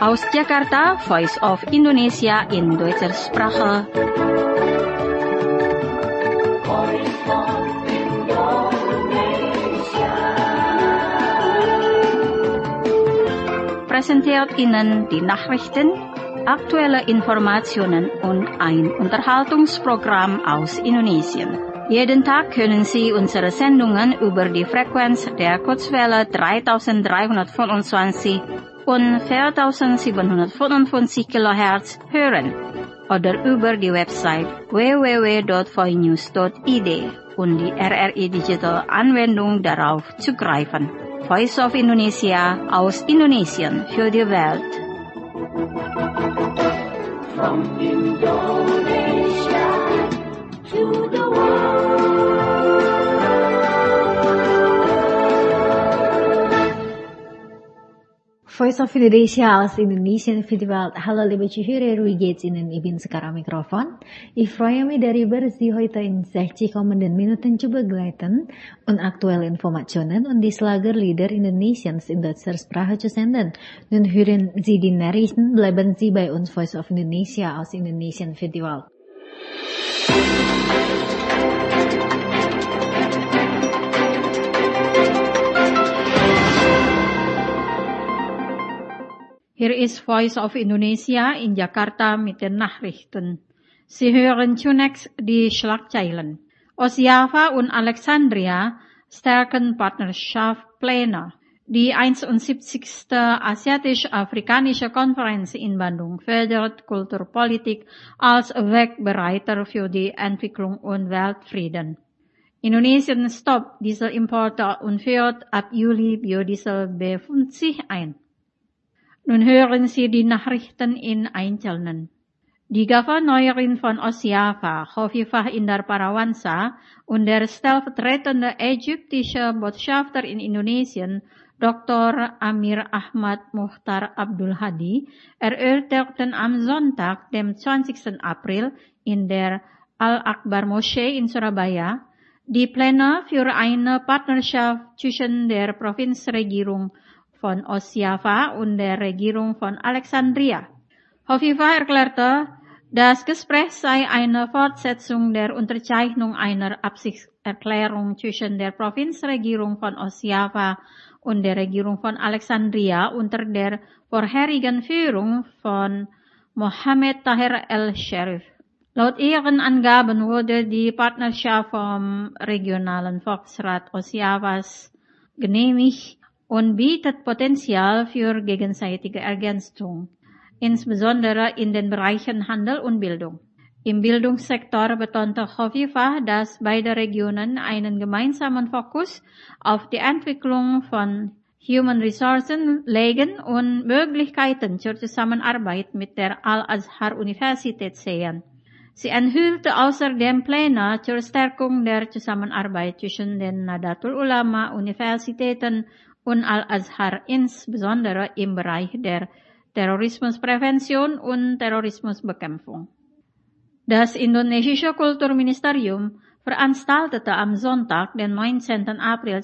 Aus Jakarta, Voice of Indonesia in deutscher Sprache. Präsentiert Ihnen die Nachrichten, aktuelle Informationen und ein Unterhaltungsprogramm aus Indonesien. Jeden Tag können Sie unsere Sendungen über die Frequenz der Kurzwelle 3325 und 4755 kHz hören oder über die Website www.voinews.id und die RRI Digital Anwendung darauf zugreifen. Voice of Indonesia aus Indonesien für die Welt. From Indonesia to the world. Voice of Indonesia aus Indonesien für die Welt. Hallo liebe Zuhörer, wie geht's Ihnen? Ich bin sekarang Mikrofon. Ich freue mich darüber, Sie heute in 60 kommenden Minuten zu begleiten und aktuelle Informationen und die Schlagerlieder Indonesiens in deutscher Sprache zu senden. Nun hören Sie die Nachrichten, bleiben Sie bei uns Voice of Indonesia aus Indonesien für die Welt. Hier ist Voice of Indonesia in Jakarta mit den Nachrichten. Sie hören zunächst die Schlagzeilen. Osjava und Alexandria stärken Partnerschaftspläne. Die 71. Asiatisch-Afrikanische Konferenz in Bandung fördert Kulturpolitik als Wegbereiter für die Entwicklung und Weltfrieden. Indonesien stoppt Dieselimporte und führt ab Juli Biodiesel B50 ein. Nun hören Sie die Nachrichten in Einzelnen. Die Gouverneurin von Osjava, Khofifah Indar Parawansa, und der stellvertretende ägyptische Botschafter in Indonesien, Dr. Amir Ahmad Muhtar Abdul Hadi, erörterten am Sonntag, dem 20. April, in der Al-Akbar Moschee in Surabaya, die Pläne für eine Partnerschaft zwischen der Provinzregierung von Osjava und der Regierung von Alexandria. Khofifah erklärte, das Gespräch sei eine Fortsetzung der Unterzeichnung einer Absichtserklärung zwischen der Provinzregierung von Osjava und der Regierung von Alexandria unter der vorherigen Führung von Mohammed Tahir el-Sharif. Laut ihren Angaben wurde die Partnerschaft vom regionalen Volksrat Osjavas genehmigt und bietet Potenzial für gegenseitige Ergänzung, insbesondere in den Bereichen Handel und Bildung. Im Bildungssektor betonte Khofifah, dass beide Regionen einen gemeinsamen Fokus auf die Entwicklung von Human Resources legen und Möglichkeiten zur Zusammenarbeit mit der Al-Azhar-Universität sehen. Sie enthüllte außerdem Pläne zur Stärkung der Zusammenarbeit zwischen den Nahdlatul Ulama, Universitäten und Al-Azhar, insbesondere im Bereich der Terrorismusprävention und Terrorismusbekämpfung. Das indonesische Kulturministerium veranstaltete am Sonntag, den 19. April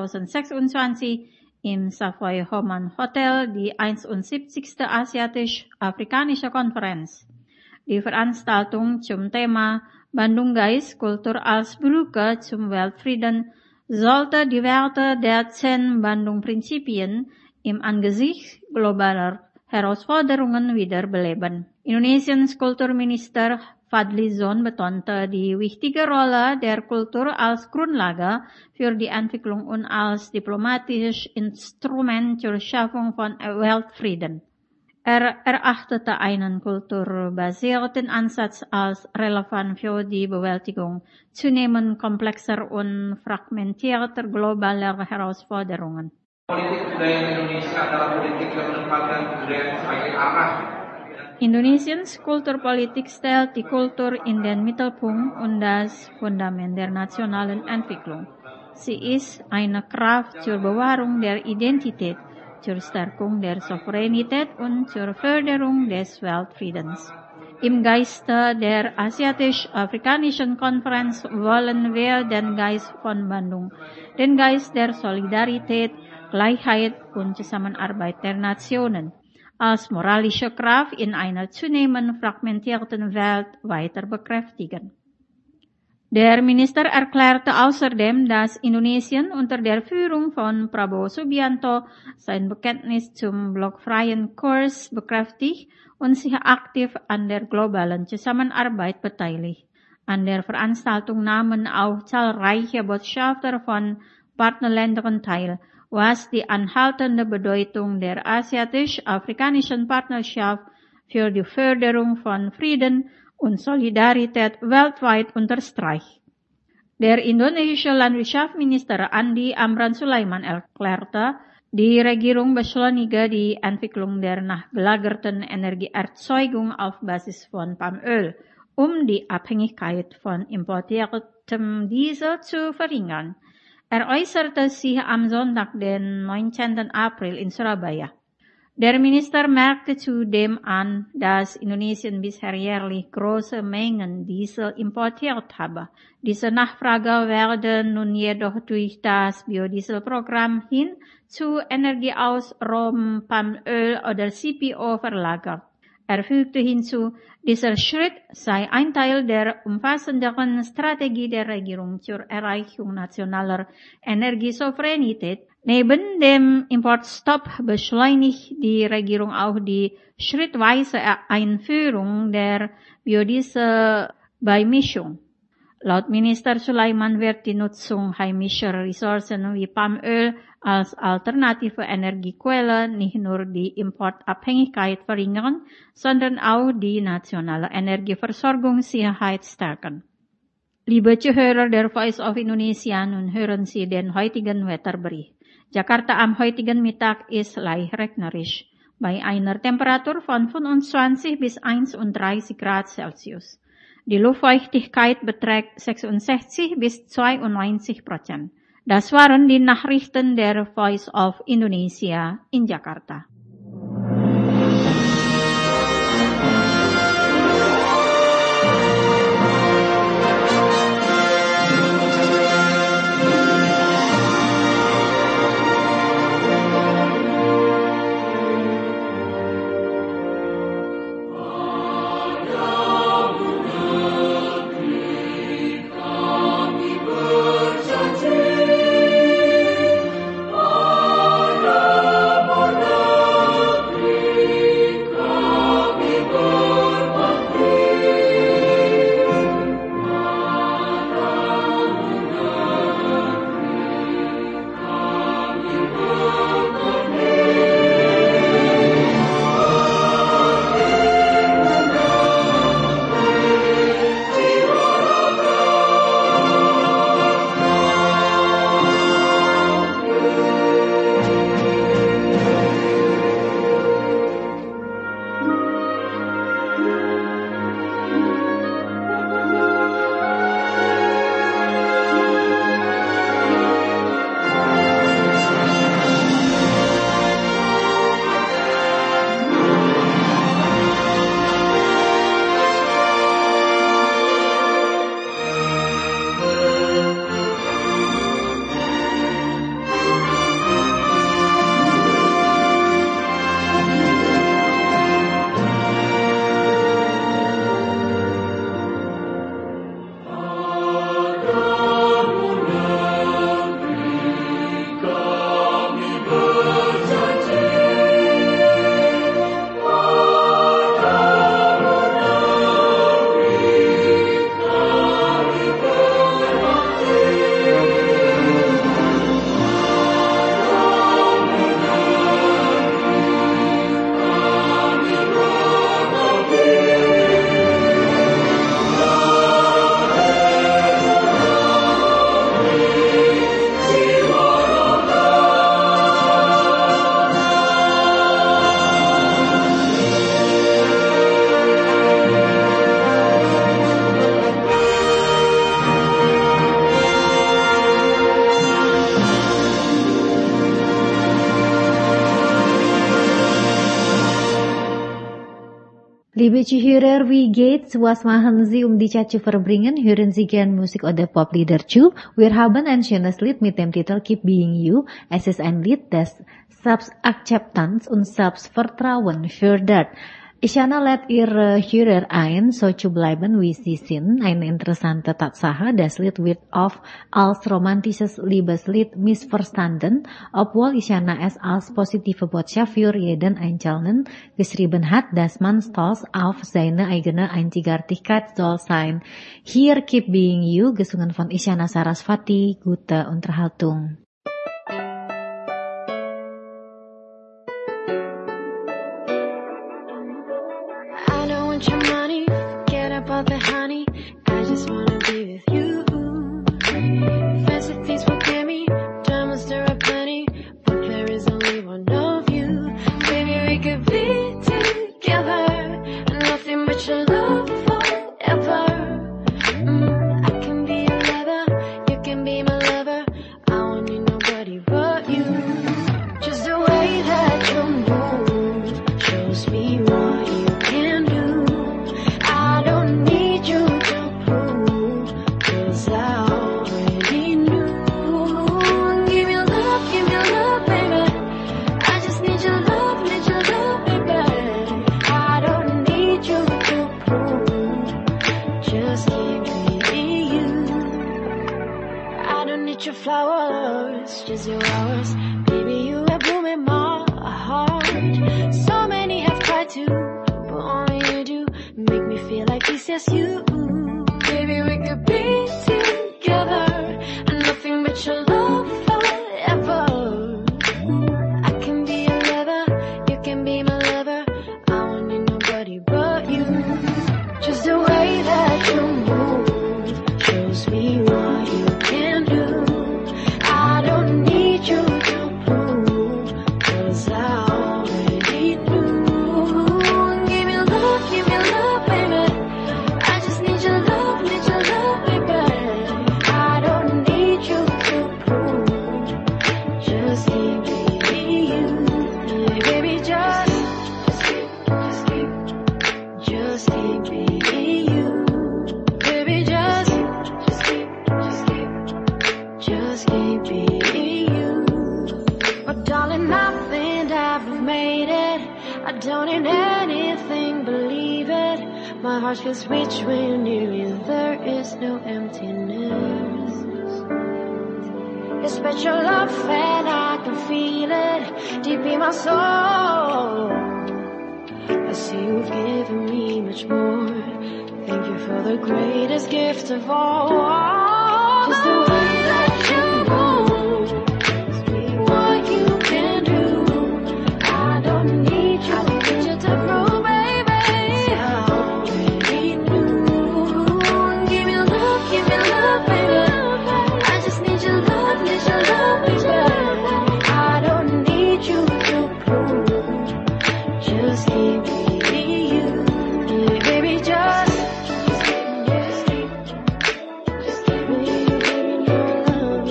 2026, im Savoy Homan Hotel die 71. Asiatisch-Afrikanische Konferenz. Die Veranstaltung zum Thema Bandung Geist, Kultur als Brücke zum Weltfrieden sollte die Werte der 10 Bandung-Prinzipien im Angesicht globaler Herausforderungen wiederbeleben. Indonesiens Kulturminister Fadlizon betonte die wichtige Rolle der Kultur als Grundlage für die Entwicklung und als diplomatisches Instrument zur Schaffung von Weltfrieden. Er erachtete einen kulturbasierten Ansatz als relevant für die Bewältigung zunehmend komplexer und fragmentierter globaler Herausforderungen. Politik budaya Indonesia adalah politik yang menempatkan budaya sebagai arah. Indonesiens Kulturpolitik stellt die Kultur in den Mittelpunkt und das Fundament der nationalen Entwicklung. Sie ist eine Kraft zur Bewahrung der Identität, zur Stärkung der Souveränität und zur Förderung des Weltfriedens. Im Geiste der Asiatisch-Afrikanischen Konferenz wollen wir den Geist von Bandung, den Geist der Solidarität, Gleichheit und Zusammenarbeit der Nationen, als moralische Kraft in einer zunehmend fragmentierten Welt weiter bekräftigen. Der Minister erklärte außerdem, dass Indonesien unter der Führung von Prabowo Subianto sein Bekenntnis zum blockfreien Kurs bekräftigt und sich aktiv an der globalen Zusammenarbeit beteiligt. An der Veranstaltung nahmen auch zahlreiche Botschafter von Partnerländern teil, was die anhaltende Bedeutung der asiatisch-afrikanischen Partnerschaft für die Förderung von Frieden und Solidarität weltweit unterstreicht. Der indonesische Landwirtschaftsminister Andi Amran Sulaiman erklärte, die Regierung beschleunige die Entwicklung der nachgelagerten Energieerzeugung auf Basis von Palmöl, um die Abhängigkeit von importiertem Diesel zu verringern. Er äußerte sich am Sonntag, den 19. April in Surabaya. Der Minister merkte zudem an, dass Indonesien bisher jährlich große Mengen Diesel importiert habe. Diese Nachfrage werde nun jedoch durch das Biodieselprogramm hin zu Energie aus rohem Palmöl oder CPO verlagert. Er fügte hinzu, dieser Schritt sei ein Teil der umfassenderen Strategie der Regierung zur Erreichung nationaler Energiesouveränität. Neben dem Importstopp beschleunigt die Regierung auch die schrittweise Einführung der Biodieselbeimischung. Laut Minister Sulaiman wird die Nutzung heimischer Ressourcen wie Palmöl als alternative Energiequelle nicht nur die Importabhängigkeit verringern, sondern auch die nationale Energieversorgungssicherheit stärken. Liebe Zuhörer der Voice of Indonesia, nun hören Sie den heutigen Wetterbericht. Jakarta am heutigen Mittag ist leicht regnerisch, bei einer Temperatur von 25 bis 31 Grad Celsius. Die Luftfeuchtigkeit beträgt 66 bis 92%. Das waren die Nachrichten der Voice of Indonesia in Jakarta. Oh Liebe Zuhörer, wie geht's? Was machen Sie die Zeit zu verbringen? Hören Sie gern Musik oder Poplieder zu? Wir haben ein schönes Lied mit dem Titel Keep Being You. Es ist ein Lied, das Selbstakzeptanz und Selbstvertrauen fördert. Ich lädt Ihre Hörer ein, so zu bleiben wie Sie sind. Eine interessante Tatsache, das Lied wird oft als romantisches Liebeslied missverstanden, obwohl es als positive Botschaft für jeden Einzelnen geschrieben hat, dass man stolz auf seine eigene Einzigartigkeit soll sein. Hier Keep Being You, gesungen von Isyana Sarasvati, gute Unterhaltung. About the honey, I just wanna be with you. Fancy things will get me, diamonds there are plenty, but there is only one of you. Baby, we could be together, and nothing but your love forever. I can be your lover, you can be my lover. I won't need nobody but you. Just the way that you move shows me what you can do. I don't need you to prove, 'cause I already knew. Give me love, baby. I just need your love, baby. I don't need you to prove, just keep being you. I don't need your flowers, just your hours. Baby, you have bloom in my heart. So many have tried to, but only you do make me feel like this, yes you. Baby, we could be together, and nothing but your love forever. I can be your lover, you can be my lover. I won't need nobody but you. Just the way that you move shows me what you can do. I don't need you to prove, 'cause I already knew. Give me love, baby. I just need your love, baby. I don't need you to prove, just keep being you. Baby, just keep being you. Baby, just keep being you. But darling, I think I've made it. I don't need anything, believe it. My heart feels rich when you're near me. There is no emptiness. Your special love and I can feel it deep in my soul. I see you've given me much more. Thank you for the greatest gift of all. Just the way that you move, what you can do. I don't need you to prove, baby. I already knew. Give me love, baby. I just need your love, baby. I don't need you to prove, just keep being you. Baby, just keep being your love.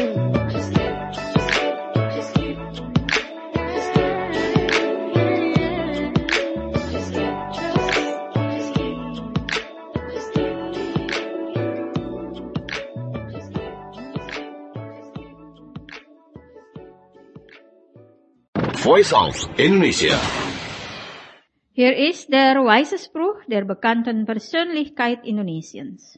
Voice of Indonesia. Hier ist der weise Spruch der bekannten Persönlichkeit Indonesiens.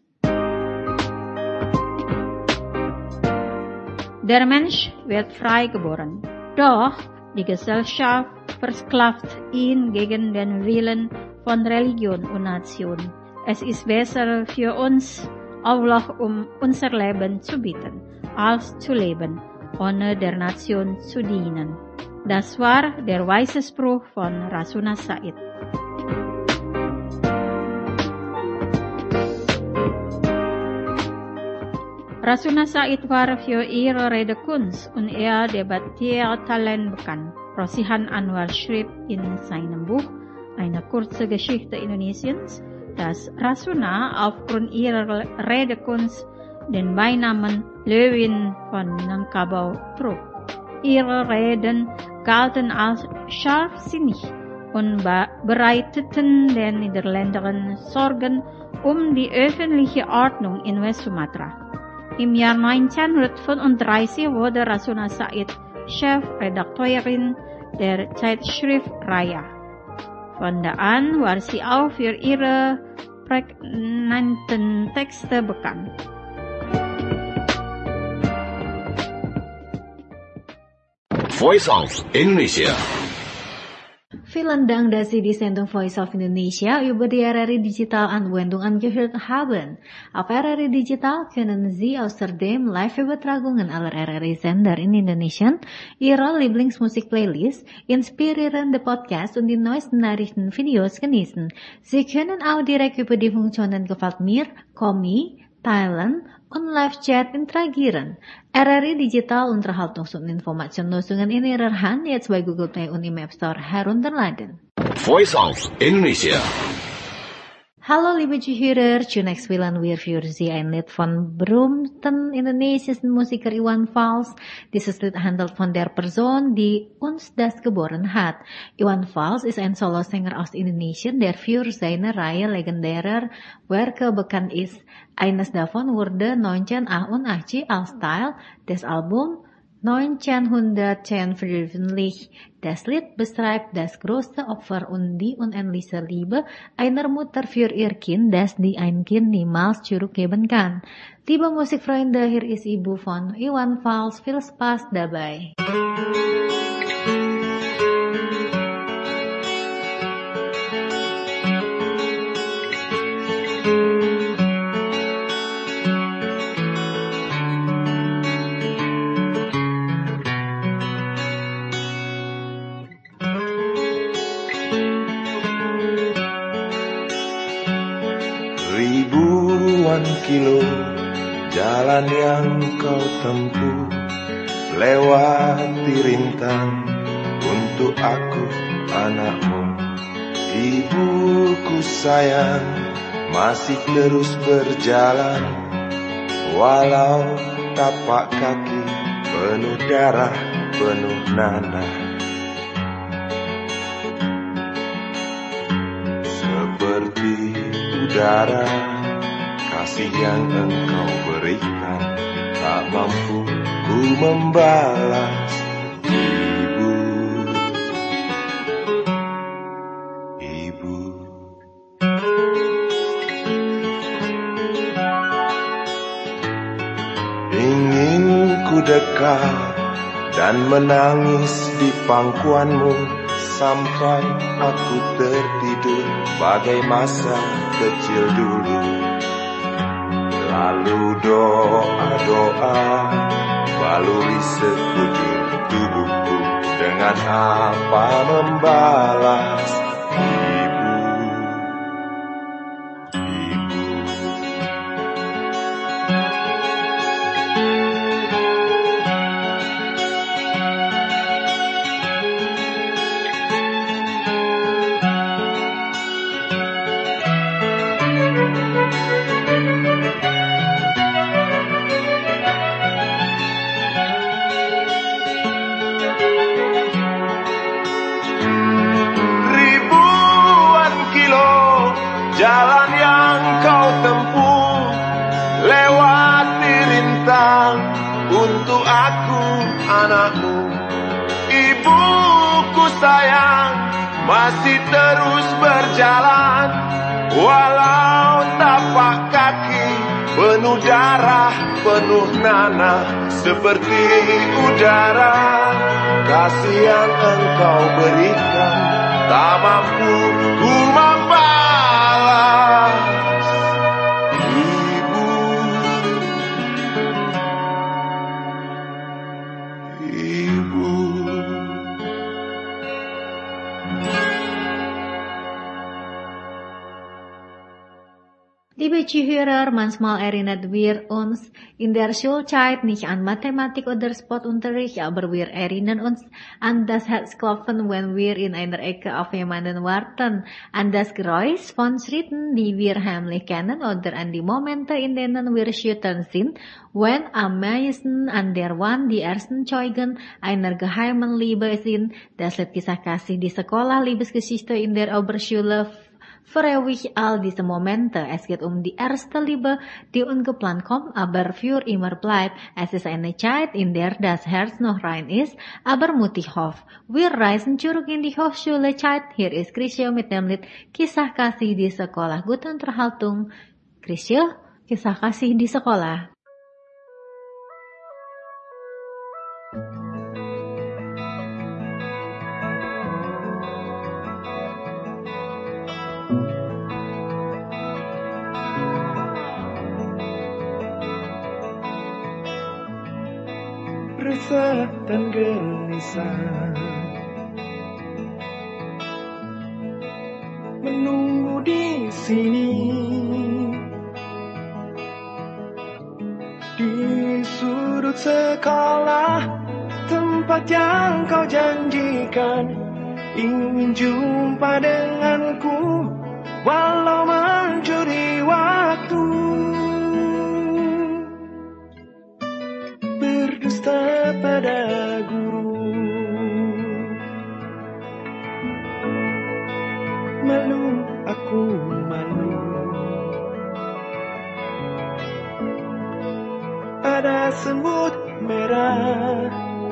Der Mensch wird frei geboren, doch die Gesellschaft versklavt ihn gegen den Willen von Religion und Nation. Es ist besser für uns, Allah unser Leben zu bieten, als zu leben, ohne der Nation zu dienen. Das war der weise Spruch von Rasuna Said. Rasuna Said war für ihre Redekunst und ihr Debattiertalent bekannt. Rosihan Anwar schrieb in seinem Buch Eine kurze Geschichte Indonesiens, dass Rasuna aufgrund ihrer Redekunst den Beinamen Löwin von Minangkabau trug. Ihre Reden galten als scharfsinnig und bereiteten den Niederländern Sorgen die öffentliche Ordnung in West-Sumatra. Im Jahr 1935 wurde Rasuna Said Chefredakteurin der Zeitschrift Raya. Von da an war sie auch für ihre prägnanten Texte bekannt. Voice of Indonesia. Vielen Dank, dass Sie die Sendung Voice of Indonesia über die RRI Digital Anwendung angehört haben. Auf RRI Digital können Sie außerdem Live-Übertragungen aller RRI-Sender in Indonesien, Ihre Lieblingsmusik-Playlist, inspirierende Podcasts und die neuesten Nachrichten-Videos genießen. Sie können auch direkt über die Funktionen Gefällt mir, Komi, Thailand und Live-Chat interagieren. RRI Digital Unterhaltungs- und Informationslösungen in Ihrer Hand jetzt bei Google Play und im App Store herunterladen. Voice of Indonesia. Hallo liebe Zuhörer, zunächst willen wir für Sie ein Lied von berühmten indonesischen Musiker Iwan Fals. Dieses Lied handelt von der Person, die uns das geboren hat. Iwan Fals ist ein Solosänger aus Indonesien, der für seine Reihe legendärer Werke bekannt ist. Eines davon wurde 1988 als Teil des Albums 1910 veröffentlicht. Das Lied beschreibt das große Opfer und die unendliche Liebe einer Mutter für ihr Kind, das die ein Kind niemals zurückgeben kann. Liebe Musikfreunde, hier ist Ibu von Iwan Fals. Viel Spaß dabei. Ribuan kilo jalan yang kau tempuh, lewati rintang untuk aku anakmu. Ibuku sayang masih terus berjalan, walau tapak kaki penuh darah, penuh nanah. Seperti udara, kasih yang engkau berikan tak mampu ku membalas. Ibu, Ibu. Ingin ku dekat dan menangis di pangkuanmu sampai aku tertidur bagai masa kecil dulu. Lalu doa-doa baluri sekujur tubuhku, dengan apa membalas. Ibu, Ibu. Jalan yang kau tempuh, lewati rintang untuk aku anakmu. Ibuku sayang masih terus berjalan, walau tapak kaki penuh darah, penuh nanah. Seperti udara, kasih yang engkau berikan tak mampu ku membalas. Ibu, Ibu. Liebe Zuhörer, manchmal erinnert wir uns in der Schulzeit nicht an Mathematik oder Sportunterricht, aber wir erinnern uns an das Herzklopfen, wenn wir in einer Ecke auf jemanden warten, an das Geräusch von Schritten, die wir heimlich kennen, oder an die Momente, in denen wir schüchtern sind, wenn am meisten an der Wand die ersten Zeugen einer geheimen Liebe sind. Das Lied Kisah Kasih di Sekolah, Liebesgeschichte in der Oberschule, verewigt all diese Momente. Es geht die erste Liebe, die ungeplant kommt, aber für immer bleibt. Es ist eine Zeit, in der das Herz noch rein ist, aber mutig hofft. Wir reisen zurück in die Hochschulezeit. Hier ist Chrisye mit dem Lied Kisah Kasih di Sekolah. Gute Unterhaltung. Chrisye, Kisah Kasih di Sekolah. Resah dan gelisah menunggu di sini, di sudut sekolah, tempat yang kau janjikan, ingin jumpa denganku walau mencuri waktu. Berdusta pada guru, malu, aku malu. Ada semut merah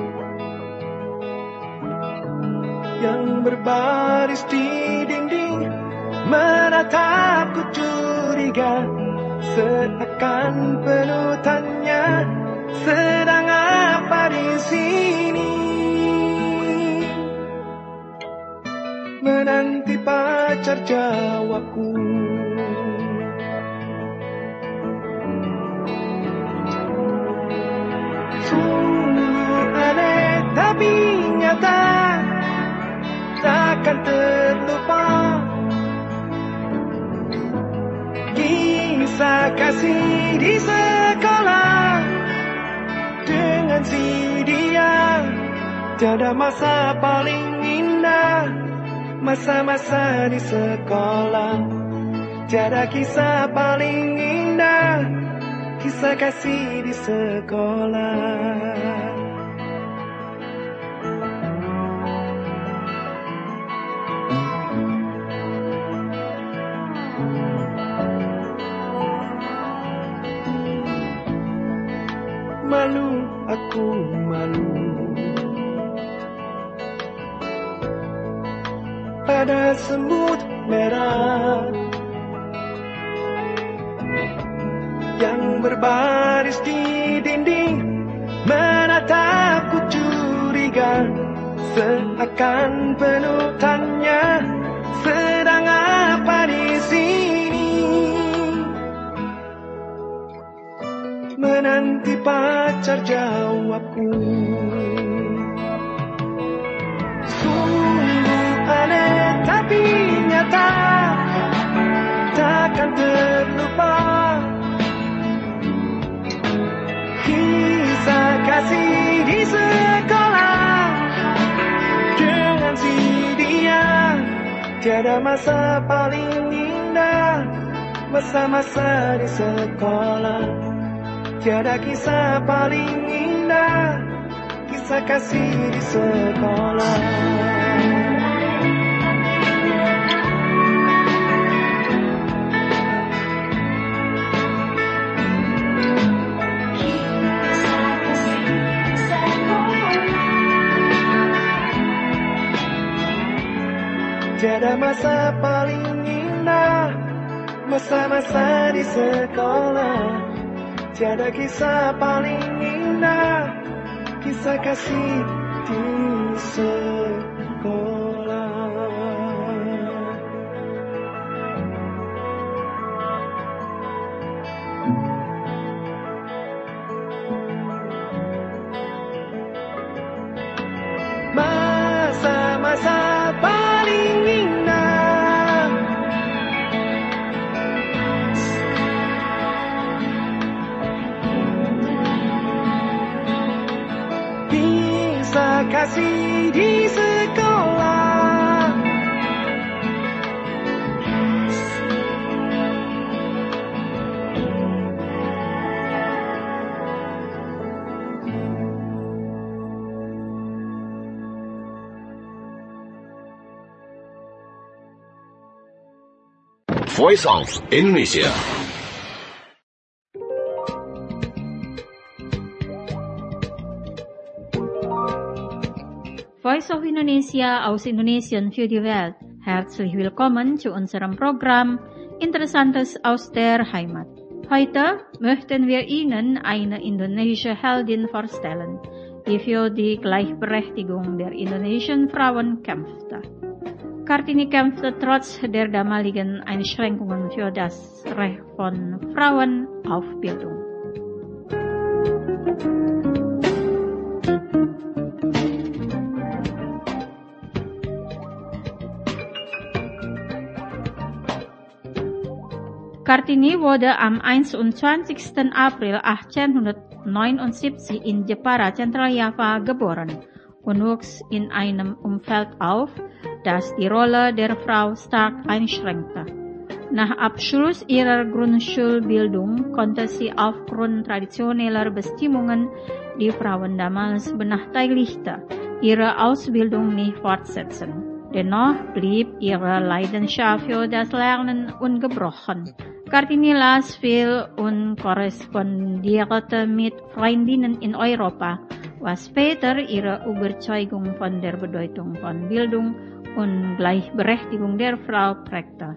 yang berbaris di dinding, menatapku curiga, seakan penuh tanya, sedang apa di sini? Menanti pacar jawabku. Sungguh aneh tapi nyata, takkan terlupa. Kisah kasih di sekolah dengan si dia, tiada masa paling indah, masa-masa di sekolah. Tiada kisah paling indah, kisah kasih di sekolah. Malu, aku malu. Pada semut merah yang berbaris di dinding, menatapku curiga, seakan penuh tanya, sedang apa di sini? Menanti pacar jawabku. Sungguh aneh tapi nyata, takkan terlupa. Kisah kasih di sekolah dengan si dia, tiada masa paling indah, masa-masa di sekolah. Tiada kisah paling indah, kisah kasih di sekolah. Tiada masa paling indah, masa-masa di sekolah. Tiada kisah paling indah, kisah kasih di sekolah. Masa-masa paling indah, masih di sekolah. Voice of Indonesia. Voice of Indonesia aus Indonesien für die Welt. Herzlich willkommen zu unserem Programm Interessantes aus der Heimat. Heute möchten wir Ihnen eine indonesische Heldin vorstellen, die für die Gleichberechtigung der indonesischen Frauen kämpfte. Kartini kämpfte trotz der damaligen Einschränkungen für das Recht von Frauen auf Bildung. Kartini wurde am 21. April 1879 in Jepara, Zentraljava, geboren und wuchs in einem Umfeld auf, das die Rolle der Frau stark einschränkte. Nach Abschluss ihrer Grundschulbildung konnte sie aufgrund traditioneller Bestimmungen, die Frauen damals benachteiligte, ihre Ausbildung nicht fortsetzen. Dennoch blieb ihre Leidenschaft für das Lernen ungebrochen. Kartini las viel und korrespondierte mit Freundinnen in Europa, was später ihre Überzeugung von der Bedeutung von Bildung und Gleichberechtigung der Frau prägte.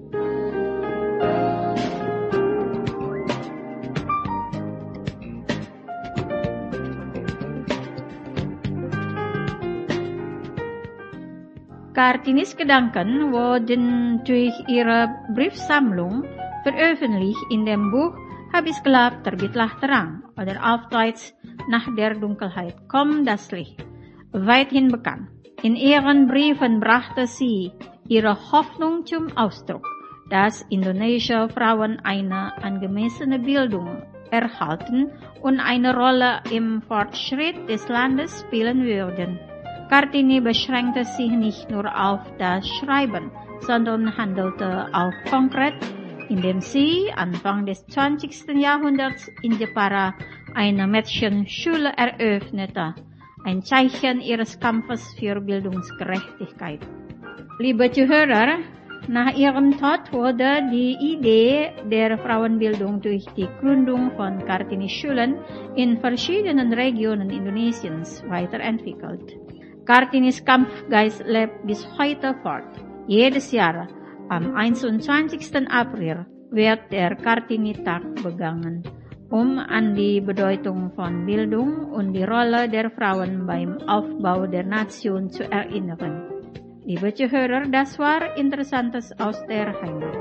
Kartinis Gedanken wurden durch ihre Briefsammlung veröffentlicht in dem Buch Habis gelap terbitlah terang oder auf Deutsch Nach der Dunkelheit kommt das Licht, weithin bekannt. In ihren Briefen brachte sie ihre Hoffnung zum Ausdruck, dass indonesische Frauen eine angemessene Bildung erhalten und eine Rolle im Fortschritt des Landes spielen würden. Kartini beschränkte sich nicht nur auf das Schreiben, sondern handelte auch konkret, indem sie Anfang des 20. Jahrhunderts in Jepara eine Mädchenschule eröffnete, ein Zeichen ihres Kampfes für Bildungsgerechtigkeit. Liebe Zuhörer, nach ihrem Tod wurde die Idee der Frauenbildung durch die Gründung von Kartini-Schulen in verschiedenen Regionen Indonesiens weiterentwickelt. Kartinis Kampfgeist lebt bis heute fort. Jedes Jahr am 21. April wird der Kartini-Tag begangen, um an die Bedeutung von Bildung und die Rolle der Frauen beim Aufbau der Nation zu erinnern. Liebe Zuhörer, das war Interessantes aus der Heimat.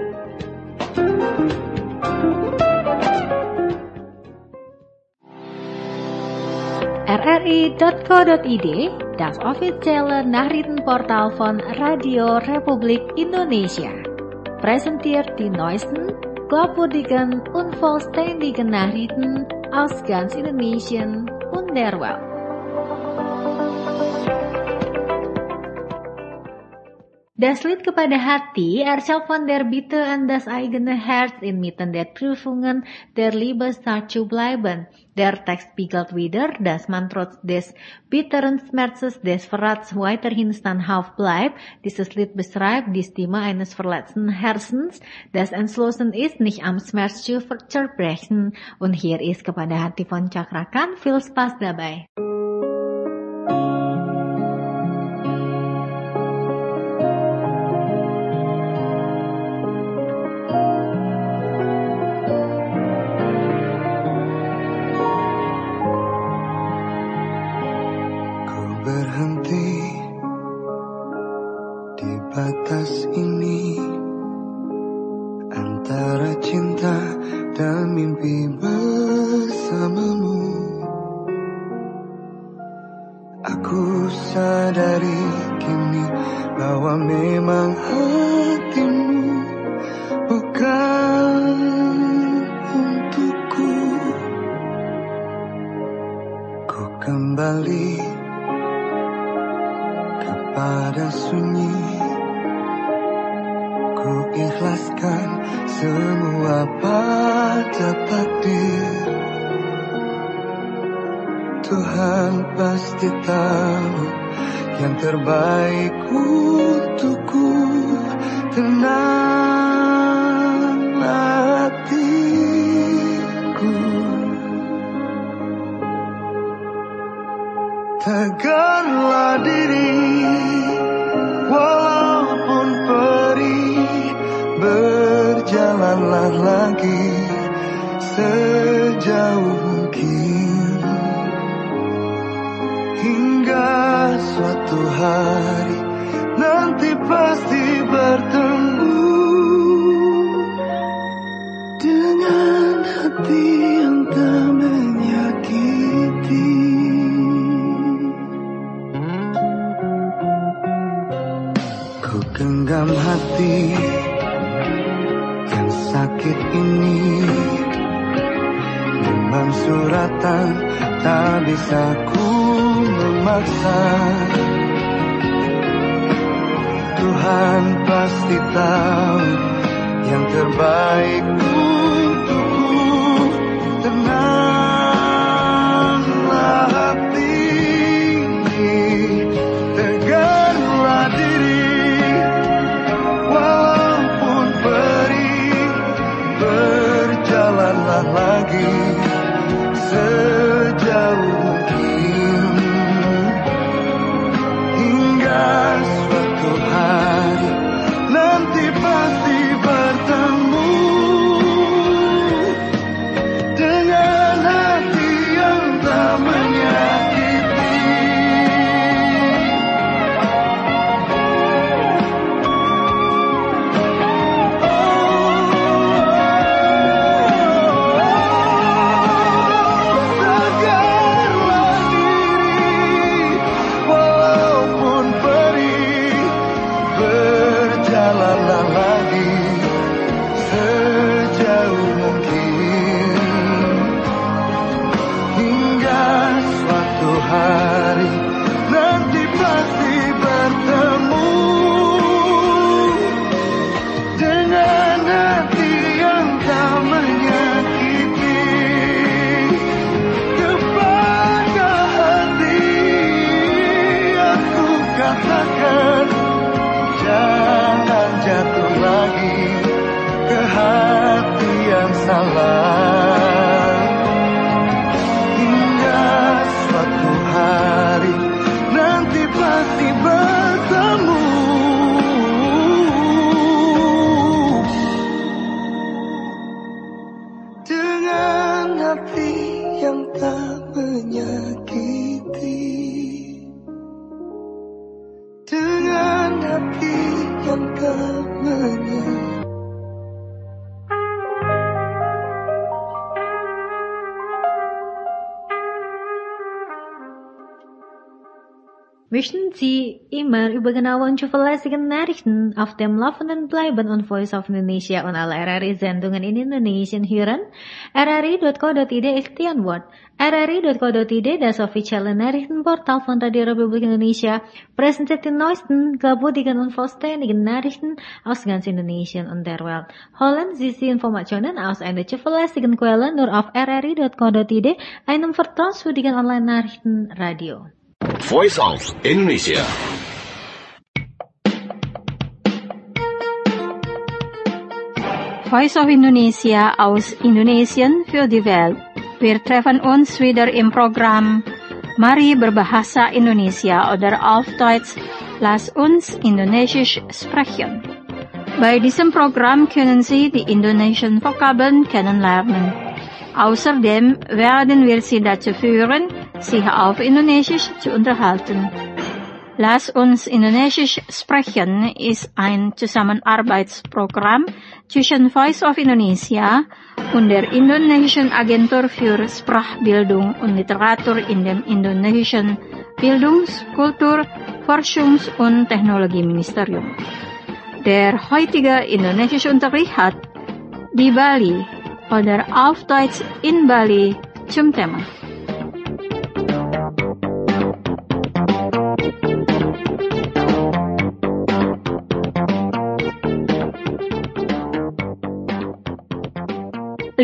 rri.co.id, das offizielle Nachrichtenportal von Radio Republik Indonesia, präsentiert die neuesten, glaubwürdigen und vollständigen Nachrichten aus ganz Indonesien und der Welt. Das Lied kepada hati erzählt von der Bitte an das eigene Herz inmitten der Prüfungen der Liebe zu bleiben. Der Text spiegelt wieder, dass man trotz des bitteren Schmerzes des Verrats weiterhin standhaft bleibt. Dieses Lied beschreibt die Stimme eines verletzten Herzens, das entschlossen ist, nicht am Schmerz zu zerbrechen. Und hier ist kepada hati von Cakra Khan. Viel Spaß dabei. Berhenti di batas ini antara cinta dan mimpi bersamamu. Aku sadari kini bahwa memang hatimu bukan untukku. Ku kembali pada sunyi. Ku ikhlaskan semua pada takdir. Tuhan pasti tahu yang terbaik untukku. Tenanglah hatiku, tegarlah diri, walaupun perih. Berjalanlah lagi sejauh mungkin, hingga suatu hari nanti pasti bertemu dengan hati yang tak menyakiti. Ku genggam hati yang sakit ini, memang suratan tak bisa ku memaksa. Tuhan pasti tahu yang terbaik untukku. Tenanglah hati, tegarlah diri, walaupun perih. Berjalanlah lagi sejauh mungkin, hingga suatu hari nanti pasti bertemu dengan hati yang tak menyakiti. Tegarlah diri, walaupun perih. Berjalanlah lagi sejauh mungkin, hingga suatu hari nanti pasti bertemu dengan hati yang tak menyakiti. Kepada hati aku katakan, jangan jatuh lagi ke hati yang salah, hingga suatu hari nanti pasti bertemu dengan hati yang tak menyakiti. Dengan hati yang tak menyakiti. Möchten Sie immer über genaue und zuverlässige Nachrichten auf dem Laufenden bleiben und Voice of Indonesia und alle RRI-Sendungen in Indonesien hören? rri.co.id ist die Antwort. rri.co.id, das offizielle Nachrichtenportal von Radio Republik Indonesia, präsentiert die neuesten, glaubwürdigen und vollständigen Nachrichten aus ganz Indonesien und der Welt. Holen Sie die Informationen aus einer zuverlässigen Quelle nur auf rri.co.id, einem vertrauenswürdigen Online-Nachrichtenradio. Voice of Indonesia. Voice of Indonesia aus Indonesien für die Welt. Wir treffen uns wieder im Programm Mari berbahasa Indonesia oder auf Deutsch Lass uns Indonesisch sprechen. Bei diesem Programm können Sie die indonesischen Vokabeln kennenlernen. Außerdem werden wir Sie dazu führen, sich auf Indonesisch zu unterhalten. Lass uns Indonesisch sprechen ist ein Zusammenarbeitsprogramm zwischen Voice of Indonesia und der Indonesischen Agentur für Sprachbildung und Literatur in dem indonesischen Bildungs-, Kultur-, Forschungs- und Technologieministerium. Der heutige indonesische Unterricht hat die Bali oder auf Deutsch in Bali zum Thema.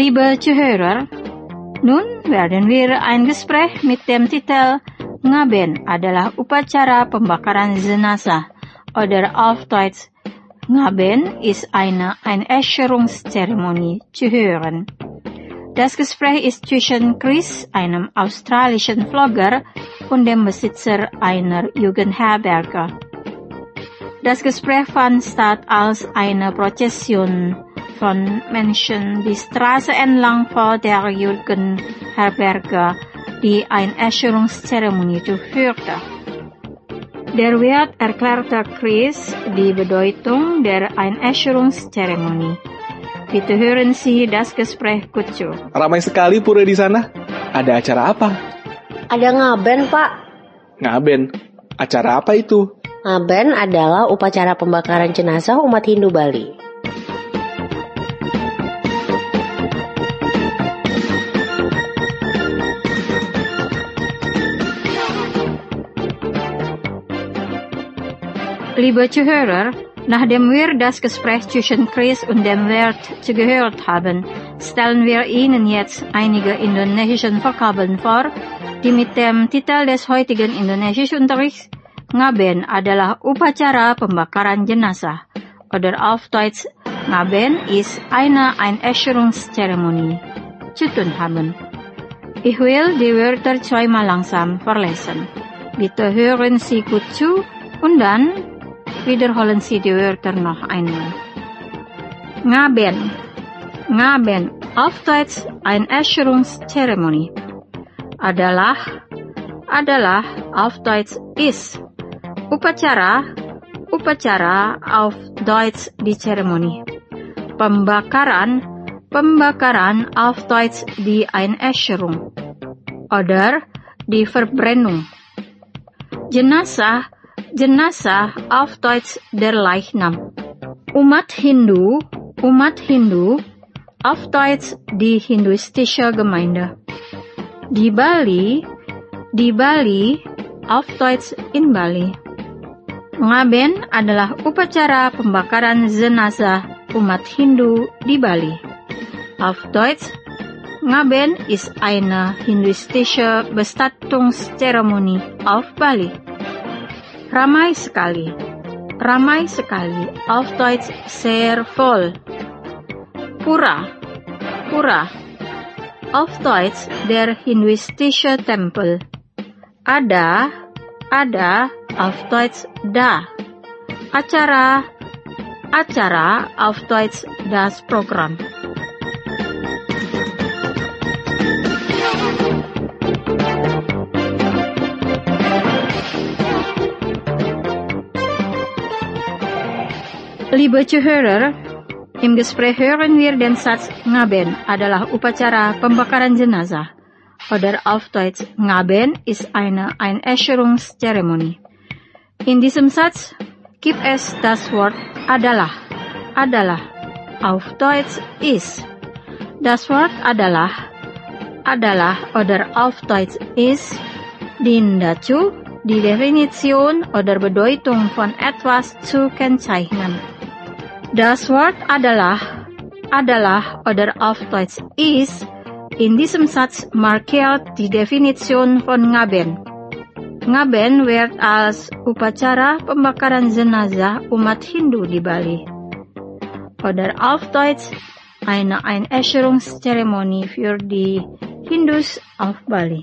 Liebe Zuhörer, nun werden wir ein Gespräch mit dem Titel Ngaben adalah upacara pembakaran jenazah oder auf Deutsch Ngaben ist eine Einäscherungszeremonie zu hören. Das Gespräch ist zwischen Chris, einem australischen Vlogger, und dem Besitzer einer Jugendherberge. Das Gespräch fand statt, als eine Prozession von Menschen die Straße entlang vor der Jugendherberge die Einäscherungszeremonie durchführte. Der Wirt erklärte Chris die Bedeutung der Einäscherungszeremonie. Bitte hören Sie das Gespräch gut zu. Ramai sekali pura di sana. Ada acara apa? Ada ngaben, Pak. Ngaben. Acara apa itu? Ngaben adalah upacara pembakaran jenazah umat Hindu Bali. Liebe Zuhörer, nachdem wir das Gespräch zwischen Chris und dem Wirt zugehört haben, stellen wir Ihnen jetzt einige indonesische Vokabeln vor, die mit dem Titel des heutigen Indonesischunterrichts Ngaben adalah upacara pembakaran jenazah oder auf Deutsch Ngaben ist eine Einäscherungszeremonie zu tun haben. Ich will die Wörter zweimal langsam vorlesen. Bitte hören Sie gut zu und dann wiederholen Sie die Wörter noch einmal. Ngaben. Ngaben, auf Deutsch Einäscherungszeremonie. Adalah, auf Deutsch ist. Upacara, auf Deutsch die Zeremonie. Pembakaran, auf Deutsch die Einäscherung. Oder die Verbrennung. Jenazah, auf Deutsch der Leichnam. Umat Hindu, auf Deutsch die hinduistische Gemeinde. Di Bali, auf Deutsch in Bali. Ngaben adalah upacara pembakaran jenazah umat Hindu di Bali. Auf Deutsch, Ngaben ist eine hinduistische Bestattungszeremonie auf Bali. Ramai sekali, auf Deutsch sehr voll. Pura, auf Deutsch der hinduistische Tempel. Ada, auf Deutsch da. Acara, auf Deutsch das Programm. Liebe Zuhörer, im Gespräch hören wir den Satz Ngaben adalah upacara pembakaran jenazah. Oder auf Deutsch Ngaben ist eine Einäscherungszeremonie. In diesem Satz gibt es das Wort adalah. Auf Deutsch ist. Das Wort adalah oder auf Deutsch ist dient dazu, die Definition oder Bedeutung von etwas zu kennzeichnen. Das Wort adalah oder auf Deutsch ist in diesem Satz markiert die Definition von Ngaben. Ngaben wird als upacara pembakaran jenazah umat Hindu di Bali. Oder auf Deutsch eine Einäscherungszeremonie für die Hindus auf Bali.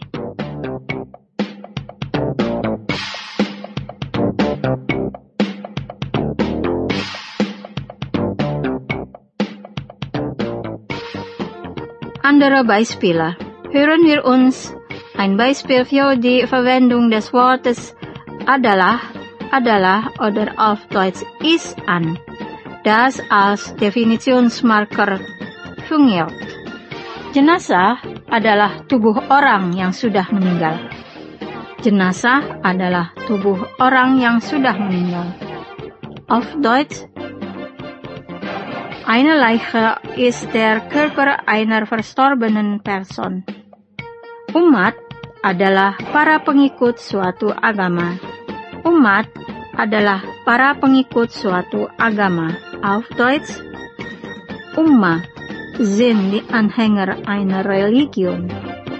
Andere Beispiele. Hören wir uns ein Beispiel für die Verwendung des Wortes adalah oder auf Deutsch ist an, das als Definitionsmarker fungiert. Jenazah adalah tubuh orang yang sudah meninggal. Jenazah adalah tubuh orang yang sudah meninggal. Auf Deutsch, eine Leiche ist der Körper einer verstorbenen Person. Umat adalah para pengikut suatu agama. Umat adalah para pengikut suatu agama. Auf Deutsch, Ummah. sind die Anhänger einer Religion.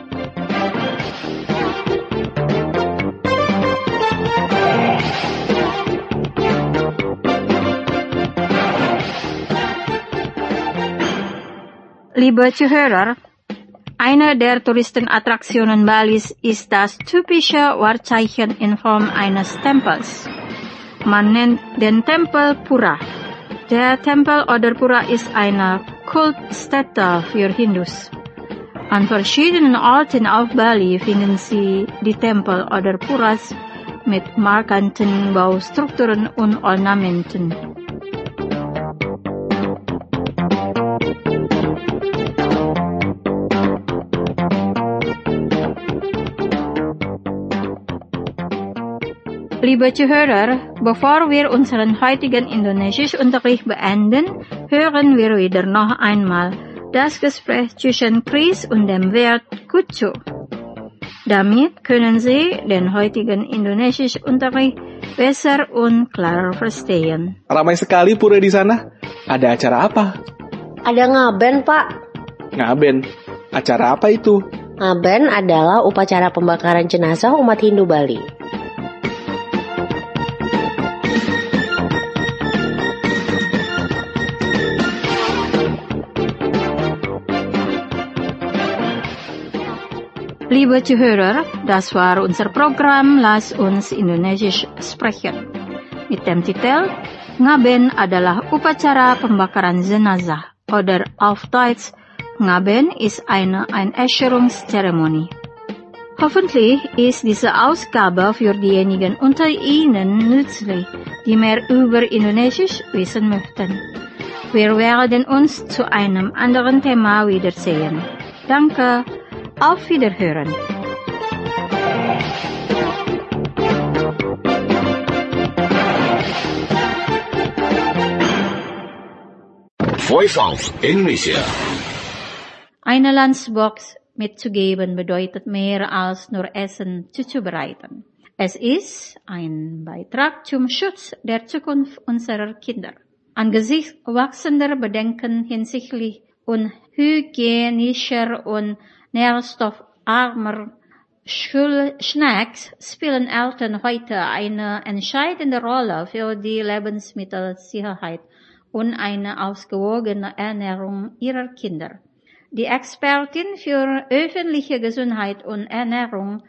Liebe Zuhörer, eine der Touristenattraktionen Balis ist das typische Wahrzeichen in Form eines Tempels. Man nennt den Tempel Pura. Der Tempel oder Pura ist eine Kultstätte für Hindus. An verschiedenen Orten auf Bali finden Sie die Tempel oder Puras mit markanten Baustrukturen und Ornamenten. Liebe Zuhörer, bevor wir unseren heutigen Indonesischunterricht beenden, hören wir wieder noch einmal das Gespräch zwischen Chris und dem Wirt Kucu. Damit können Sie den heutigen Indonesischunterricht besser und klarer verstehen. Ramai sekali pura di sana. Ada acara apa? Ada ngaben, Pak. Ngaben. Acara apa itu? Ngaben adalah upacara pembakaran jenazah umat Hindu Bali. Liebe Zuhörer, das war unser Programm Lass uns Indonesisch sprechen. Mit dem Titel Ngaben adalah upacara pembakaran jenazah oder auf Deutsch Ngaben ist eine Einäscherungszeremonie. Hoffentlich ist diese Ausgabe für diejenigen unter Ihnen nützlich, die mehr über Indonesisch wissen möchten. Wir werden uns zu einem anderen Thema wiedersehen. Danke. Auf Wiederhören. Voice of Indonesia. Eine Lunchbox mitzugeben bedeutet mehr als nur Essen zuzubereiten. Es ist ein Beitrag zum Schutz der Zukunft unserer Kinder. Angesichts wachsender Bedenken hinsichtlich unhygienischer und nährstoffarmer Schulsnacks spielen Eltern heute eine entscheidende Rolle für die Lebensmittelsicherheit und eine ausgewogene Ernährung ihrer Kinder. Die Expertin für öffentliche Gesundheit und Ernährung,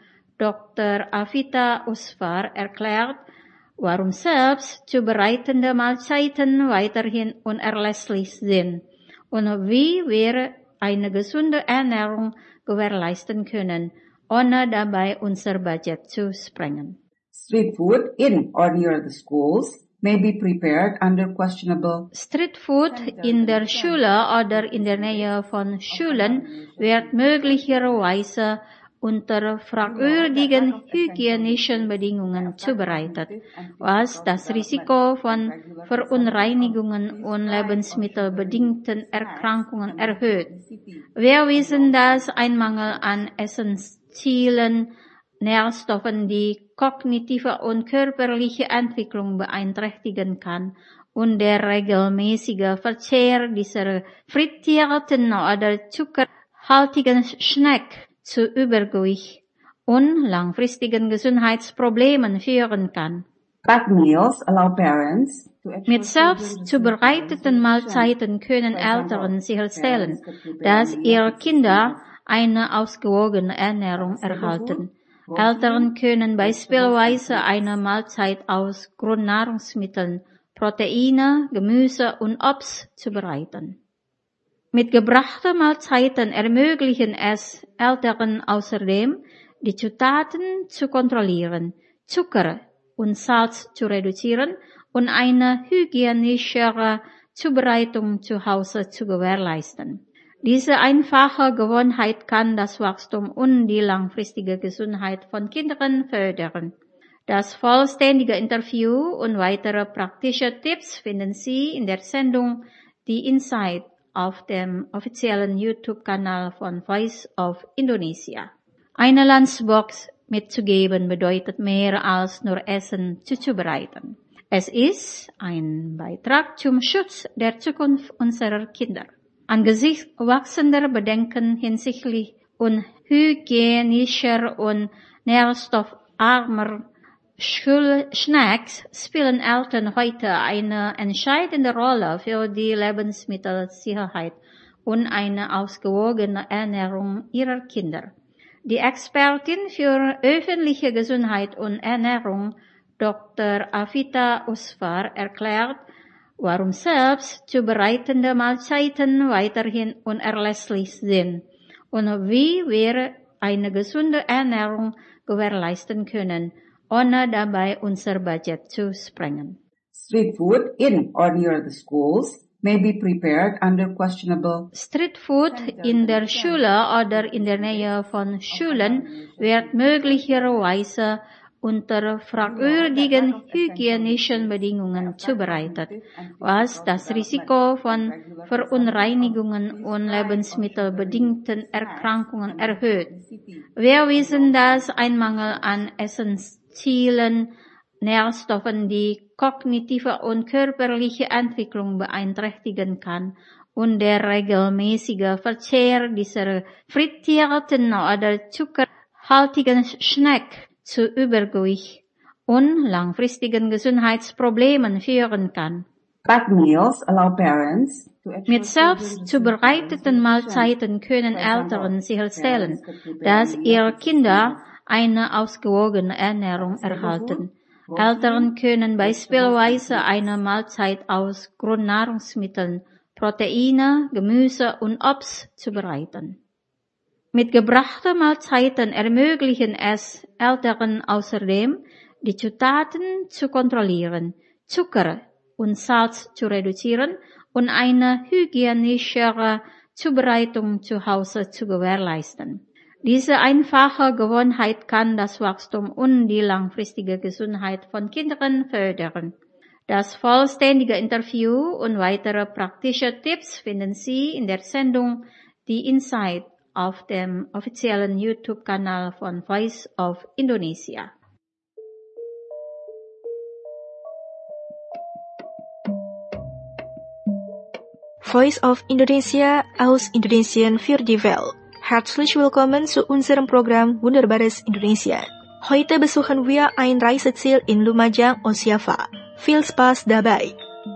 Dr. Avita Usvar, erklärt, warum selbst zubereitende Mahlzeiten weiterhin unerlässlich sind und wie wir eine gesunde Ernährung gewährleisten können, ohne dabei unser Budget zu sprengen. Street food in or near the schools may be prepared under questionable. Street food in der Schule oder in der Nähe von Schulen wird möglicherweise unter fragwürdigen hygienischen Bedingungen zubereitet, was das Risiko von Verunreinigungen und lebensmittelbedingten Erkrankungen erhöht. Wir wissen, dass ein Mangel an essentiellen Nährstoffen die kognitive und körperliche Entwicklung beeinträchtigen kann und der regelmäßige Verzehr dieser frittierten oder zuckerhaltigen Snack zu Übergewicht und langfristigen Gesundheitsproblemen führen kann. Packed meals allow parents Mit selbst zubereiteten Mahlzeiten können Eltern sicherstellen, dass ihre Kinder eine ausgewogene Ernährung erhalten. Eltern können beispielsweise eine Mahlzeit aus Grundnahrungsmitteln, Proteine, Gemüse und Obst zubereiten. Mitgebrachte Mahlzeiten ermöglichen es Eltern außerdem, die Zutaten zu kontrollieren, Zucker und Salz zu reduzieren und eine hygienischere Zubereitung zu Hause zu gewährleisten. Diese einfache Gewohnheit kann das Wachstum und die langfristige Gesundheit von Kindern fördern. Das vollständige Interview und weitere praktische Tipps finden Sie in der Sendung Die Insight auf dem offiziellen YouTube-Kanal von Voice of Indonesia. Eine Lunchbox mitzugeben bedeutet mehr als nur Essen zuzubereiten. Es ist ein Beitrag zum Schutz der Zukunft unserer Kinder. Angesichts wachsender Bedenken hinsichtlich unhygienischer und nährstoffarmer Schulsnacks spielen Eltern heute eine entscheidende Rolle für die Lebensmittelsicherheit und eine ausgewogene Ernährung ihrer Kinder. Die Expertin für öffentliche Gesundheit und Ernährung, Dr. Avita Usvar, erklärt, warum selbst zubereitende Mahlzeiten weiterhin unerlässlich sind und wie wir eine gesunde Ernährung gewährleisten können, ohne dabei unser Budget zu sprengen. Street food in or near the schools may be prepared under questionable. Street Food in der Schule oder in der Nähe von Schulen wird möglicherweise unter fragwürdigen hygienischen Bedingungen zubereitet, was das Risiko von Verunreinigungen und lebensmittelbedingten Erkrankungen erhöht. Wir wissen, dass ein Mangel an essentiellen Nährstoffen die kognitive und körperliche Entwicklung beeinträchtigen kann und der regelmäßige Verzehr dieser frittierten oder zuckerhaltigen Snack zu Übergewicht und langfristigen Gesundheitsproblemen führen kann. Packed meals allow parents to Mit selbst zubereiteten Mahlzeiten können Eltern sicherstellen, dass ihre Kinder eine ausgewogene Ernährung erhalten. Eltern können beispielsweise eine Mahlzeit aus Grundnahrungsmitteln, Proteine, Gemüse und Obst zubereiten. Mitgebrachte Mahlzeiten ermöglichen es Eltern außerdem, die Zutaten zu kontrollieren, Zucker und Salz zu reduzieren und eine hygienischere Zubereitung zu Hause zu gewährleisten. Diese einfache Gewohnheit kann das Wachstum und die langfristige Gesundheit von Kindern fördern. Das vollständige Interview und weitere praktische Tipps finden Sie in der Sendung Die Insight auf dem offiziellen YouTube-Kanal von Voice of Indonesia. Voice of Indonesia aus Indonesien für die Welt. Herzlich willkommen zu unserem Programm Wunderbares Indonesia. Heute besuchen wir ein Reiseziel in Lumajang, Java. Viel Spaß dabei!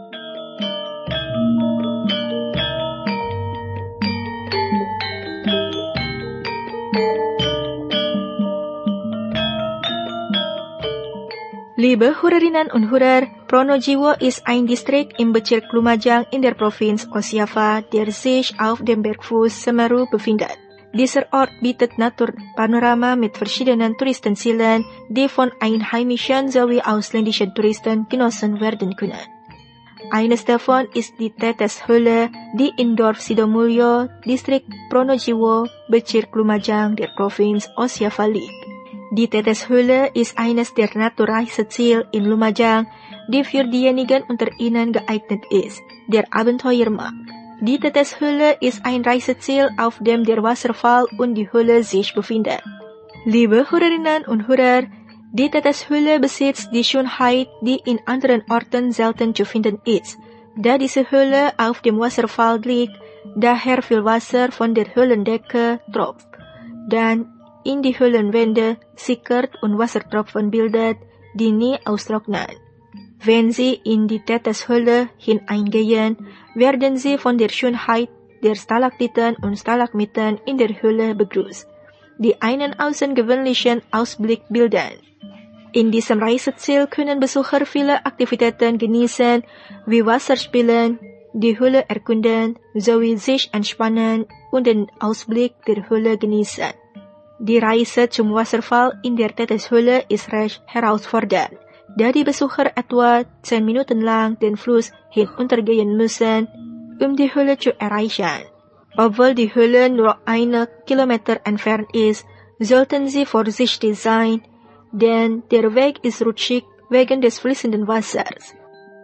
Liebe Hörerinnen und Hörer, Pronojiwo ist ein Distrikt im Bezirk Lumajang in der Provinz Java, der sich auf dem Bergfuß Semeru befindet. Dieser Ort bietet Naturpanorama mit verschiedenen Touristenzielen, die von einheimischen sowie ausländischen Touristen genossen werden können. Eines davon ist die Teteshöhle, die in Dorf Sidomulyo, Distrikt Pronojiwo, Bezirk Lumajang der Provinz Java liegt. Die Teteshöhle ist eines der Naturreiseziele in Lumajang, die für diejenigen unter Ihnen geeignet ist, der Abenteuer mag. Die Teteshöhle ist ein Reiseziel, auf dem der Wasserfall und die Höhle sich befinden. Liebe Hörerinnen und Hörer, die Teteshöhle besitzt die Schönheit, die in anderen Orten selten zu finden ist, da diese Höhle auf dem Wasserfall liegt, daher viel Wasser von der Höhlendecke tropft, dann in die Höhlenwände sickert und Wassertropfen bildet, die nie austrocknen. Wenn Sie in die Teteshöhle hineingehen, werden Sie von der Schönheit der Stalaktiten und Stalagmiten in der Höhle begrüßt, die einen außergewöhnlichen Ausblick bilden. In diesem Reiseziel können Besucher viele Aktivitäten genießen, wie Wasserspielen, die Höhle erkunden, sowie sich entspannen und den Ausblick der Höhle genießen. Die Reise zum Wasserfall in der Teteshöhle ist recht herausfordernd, da die Besucher etwa 10 Minuten lang den Fluss hinuntergehen müssen, um die Höhle zu erreichen. Obwohl die Höhle nur 1 Kilometer entfernt ist, sollten Sie vorsichtig sein, denn der Weg ist rutschig wegen des fließenden Wassers.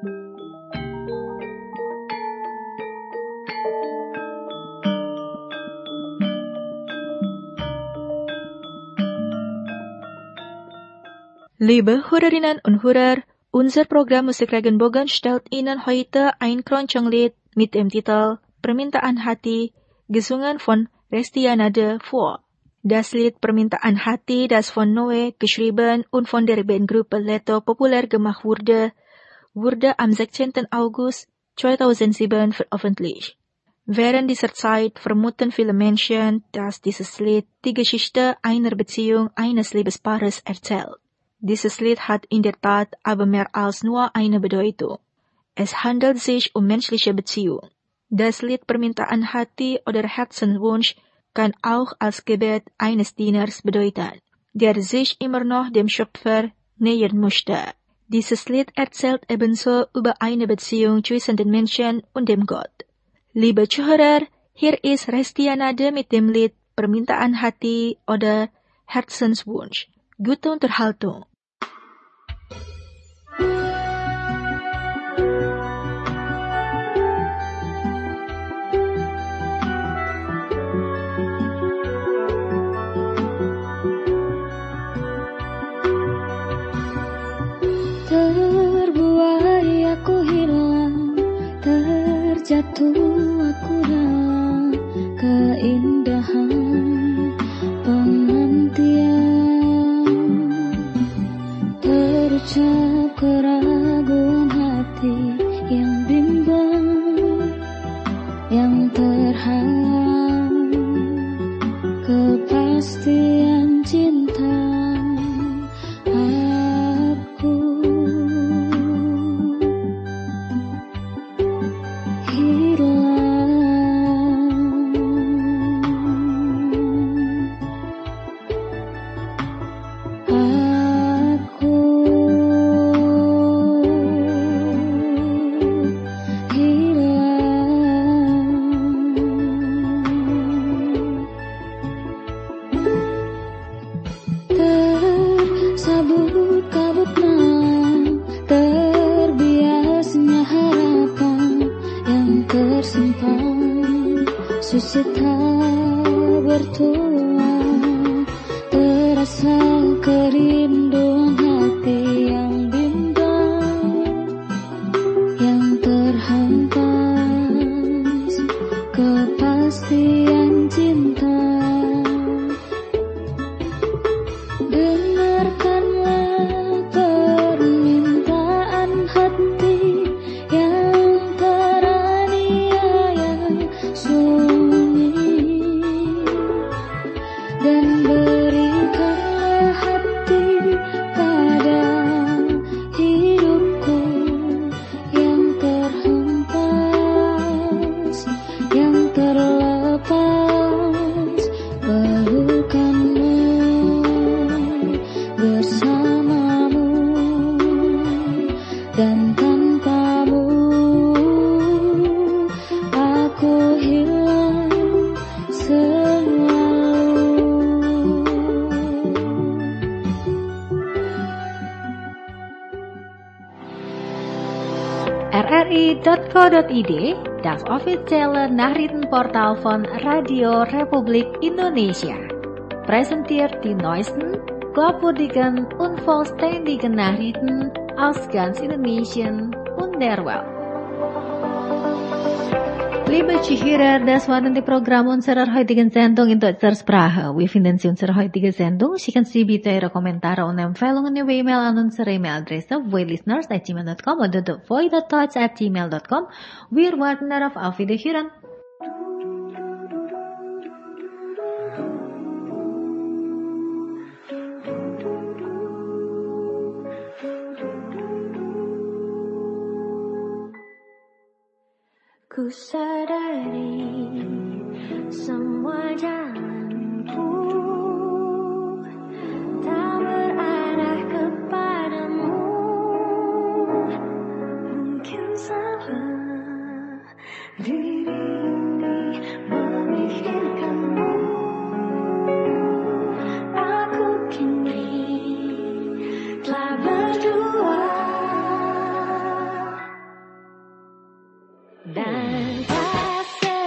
Liebe Hörerinnen und Hörer, unser Programm Musik Regenbogen stellt Ihnen heute ein Keroncong-Lied mit dem Titel Permintaan Hati, gesungen von Restianade vor. Das Lied Permintaan Hati, das von Noe geschrieben und von der Bandgruppe Leto populär gemacht wurde am 16. August 2007 veröffentlicht. Während dieser Zeit vermuten viele Menschen, dass dieses Lied die Geschichte einer Beziehung eines Liebespaares erzählt. Dieses Lied hat in der Tat aber mehr als nur eine Bedeutung. Es handelt sich um menschliche Beziehung. Das Lied Permintaan Hati oder Herzenswunsch kann auch als Gebet eines Dieners bedeuten, der sich immer noch dem Schöpfer nähern möchte. Dieses Lied erzählt ebenso über eine Beziehung zwischen den Menschen und dem Gott. Liebe Zuhörer, hier ist Restianade mit dem Lied Permintaan Hati oder Herzenswunsch. Gute Unterhaltung. Terbuai aku hilang, terjatuh aku dalam keindahan penantian. Terucap keraguan hati yang bimbang, yang terhalang kepastian cinta. Susita bertulang, terasa kerinduan hati yang bimbang, yang terhempas kepastian cinta. Dengarkanlah permintaan hati yang teraniaya dan berikanlah hati pada hidupku yang terhempas, yang terlepas, pelukanmu bersamamu dan tanpamu aku hilang selalu. RRI.co.id, das offizielle Nachrichtenportal von Radio Republik Indonesia, präsentiert die neuesten, glaubwürdigen und vollständigen Nachrichten aus ganz Indonesien und der Welt. Liebe Zuhörer, das waren die Programme unserer heutigen Sendung in deutscher Sprache. Wir finden Sie unsere heutige Sendung. Schicken Sie bitte Ihre Kommentare und Empfehlungen über E-Mail an unsere E-Mail-Adresse voilisteners@gmail.com oder voi.talks@gmail.com. Wir warten darauf. Auf Wiederhören. Ku sadari semua jalanku tak berarah kepadamu. Mungkin salah diri ini memikirkanmu. Aku kini telah berdua dan tak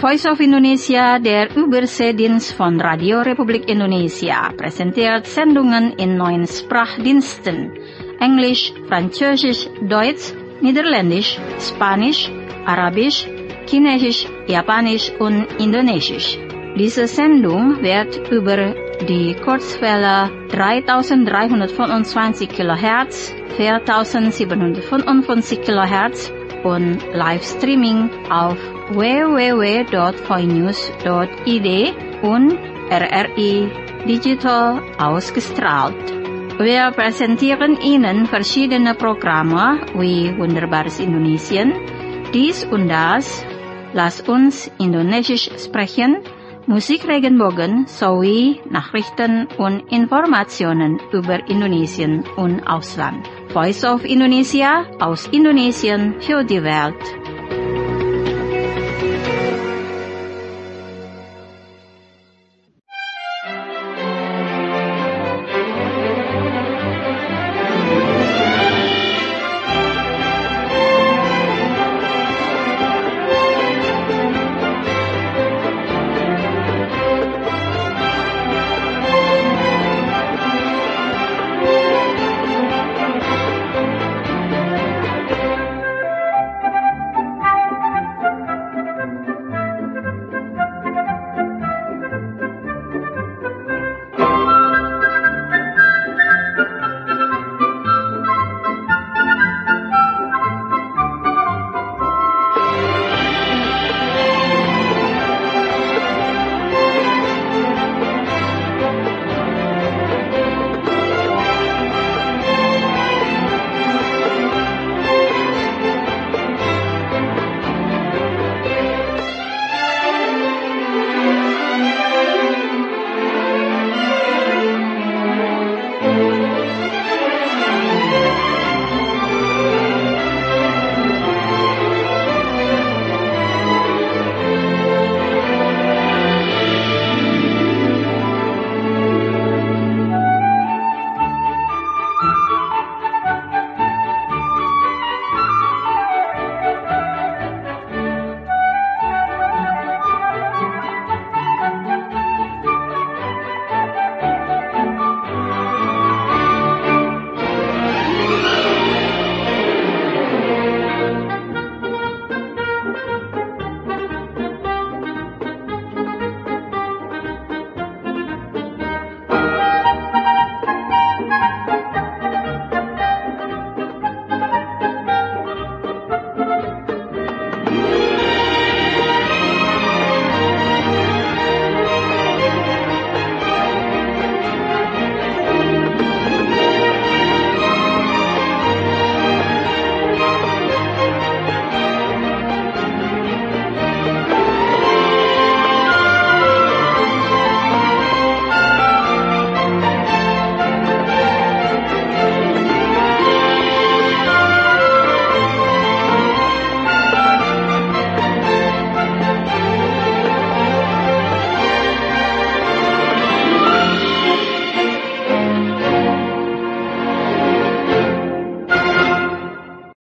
Voice of Indonesia, der Überseedienst von Radio Republik Indonesia, präsentiert Sendungen in 9 Sprachdiensten: Englisch, Französisch, Deutsch, Niederländisch, Spanisch, Arabisch, Chinesisch, Japanisch und Indonesisch. Diese Sendung wird über die Kurzwelle 3325 kHz, 4755 kHz und Livestreaming auf www.voinews.id und RRI Digital ausgestrahlt. Wir präsentieren Ihnen verschiedene Programme wie Wunderbares Indonesien, dies und das, Lass uns Indonesisch sprechen, Musik Regenbogen sowie Nachrichten und Informationen über Indonesien und Ausland. Voice of Indonesia aus Indonesien für die Welt.